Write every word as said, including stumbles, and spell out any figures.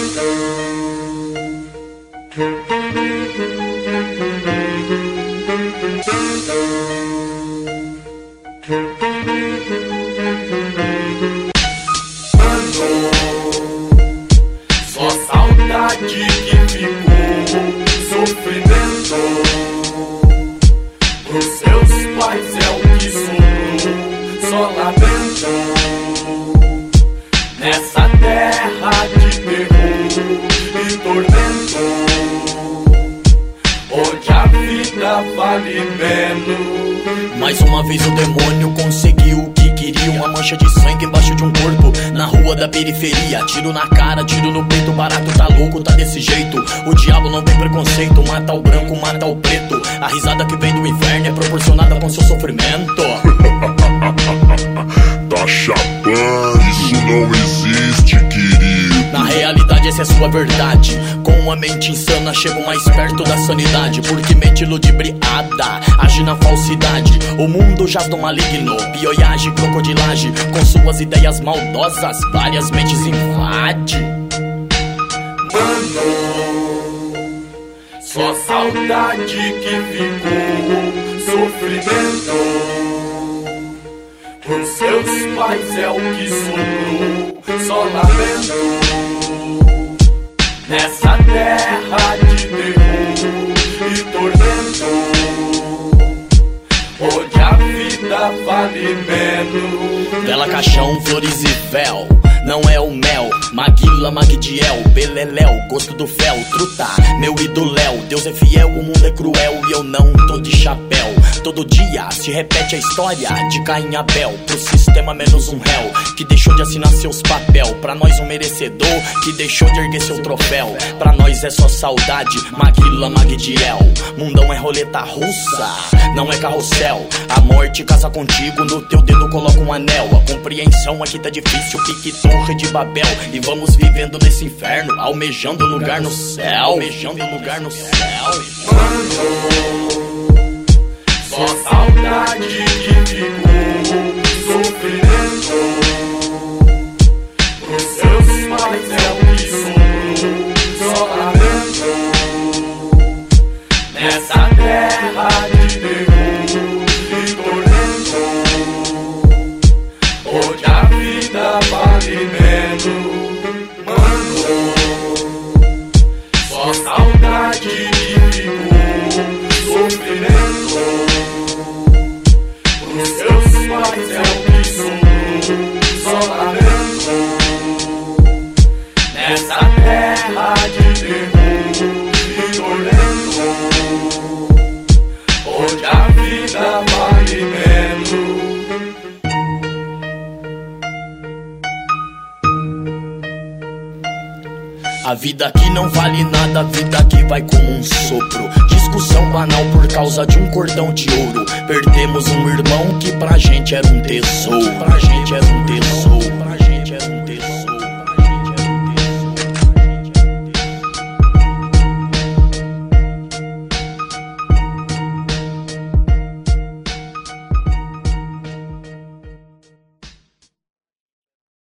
Só saudade que ficou, sofrimento. Os seus pais é o que sobrou, só lamento. Nessa terra de terror e tormento, onde a vida vale menos. Mais uma vez o demônio conseguiu o que queria. Uma mancha de sangue embaixo de um corpo na rua da periferia. Tiro na cara, tiro no peito, barato tá louco, tá desse jeito. O diabo não tem preconceito, mata o branco, mata o preto. A risada que vem do inferno é proporcionada com seu sofrimento. Tá chapando, isso não existe, querido. Na realidade essa é sua verdade. Com a mente insana chego mais perto da sanidade. Porque mente ludibriada age na falsidade. O mundo jaz do maligno, pioiage, crocodilagem. Com suas ideias maldosas, várias mentes invade. Mano, só saudade que ficou, sofrimento. Os seus pais é o que sobrou, só lamento. Nessa terra de terror e tormento, onde a vida vale menos. Bela caixão, flores e véu, não é o mel. Maguila, Magdiel, Beleléu, gosto do fel, truta, meu idoléu. Deus é fiel, o mundo é cruel e eu não tô de chapéu. Todo dia se repete a história de Caim e Abel. Pro sistema menos um réu que deixou de assinar seus papel. Pra nós um merecedor que deixou de erguer seu troféu. Pra nós é só saudade, Maguila, Magdiel. Mundão é roleta russa, não é carrossel. A morte casa contigo, no teu dedo coloca um anel. A compreensão aqui tá difícil, pique torre de Babel. E vamos vivendo nesse inferno, almejando lugar no céu. Almejando lugar no céu. Mano, só saudade que ficou, sofrimento. Os seus pais é o que sobrou, só lamento. Nessa terra de terror e tormento, onde a vida vale menos. Mano, só saudade que ficou, sofrimento. Os seus pais é o que sobrou, só lamento. Nessa terra de terror e tormento, onde a vida vale menos. A vida aqui não vale nada, a vida aqui vai como um sopro. Discussão banal por causa de um cordão de ouro. Perdemos um irmão que pra gente era um tesouro. Pra gente era um tesouro. Pra gente era um tesouro.